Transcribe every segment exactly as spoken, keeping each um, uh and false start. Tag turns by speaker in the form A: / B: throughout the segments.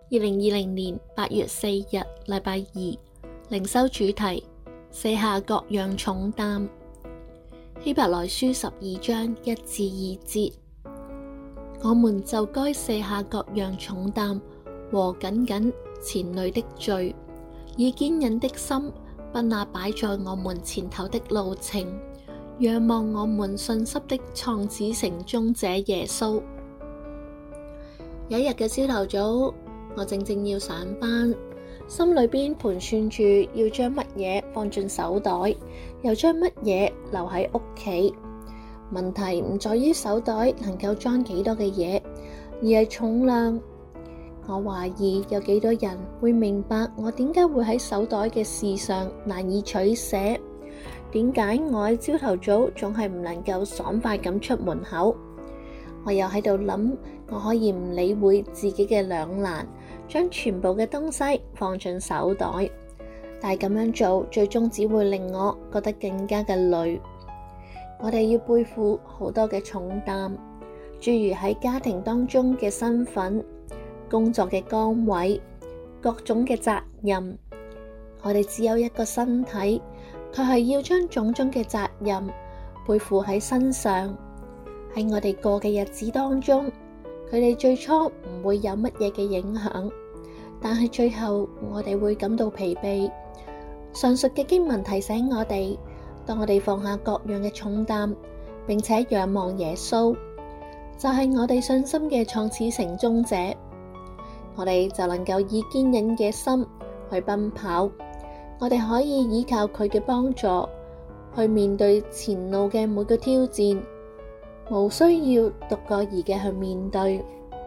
A: 二零二零年八月四日，禮拜二，靈修主題：卸下各樣重擔。希伯來書十二章一至二節，我們就該卸下各樣重擔和緊緊纏累的罪，以堅忍的心，不那擺在我們前頭的路程，仰望我們信心的創始成終者耶穌。有一日嘅朝頭早，我正正要上班，心裏邊盤算住要將乜嘢放進手袋，又將乜嘢留喺屋企。問題唔在於手袋能夠裝幾多嘅嘢，而係重量。我懷疑有幾多人會明白我點解會喺手袋嘅事上難以取捨，點解我喺朝頭早總係唔能夠爽快咁出門口。我又喺度諗，我可以唔理會自己嘅兩難，將全部嘅東西放進手袋，但係咁樣做最終只會令我覺得更加嘅累。我哋要背負好多嘅重擔，諸如喺家庭當中嘅身份、工作嘅崗位、各種嘅責任。我哋只有一個身體，佢係要將種種嘅責任背負喺身上。喺我哋過嘅日子當中，佢哋最初唔會有乜嘢嘅影響，但係最後我哋會感到疲憊。上述嘅經文提醒我哋，當我哋放下各樣嘅重擔，並且仰望耶穌，就係我哋信心嘅創始成終者，我哋就能夠以堅忍嘅心去奔跑。我哋可以依靠佢嘅幫助，去面對前路嘅每個挑戰，無需要獨個兒嘅去面對。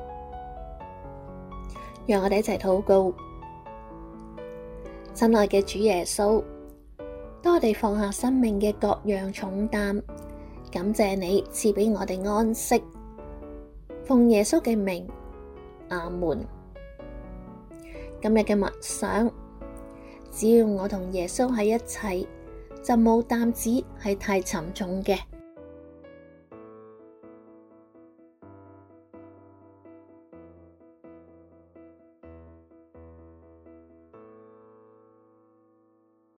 A: 讓我哋一齊禱告。親愛嘅主耶穌，當我哋放下生命嘅各樣重擔，感謝你賜俾我哋安息。奉耶穌嘅名，阿門。今日嘅默想，只要我同耶穌喺一齊，就冇擔子係太沉重嘅。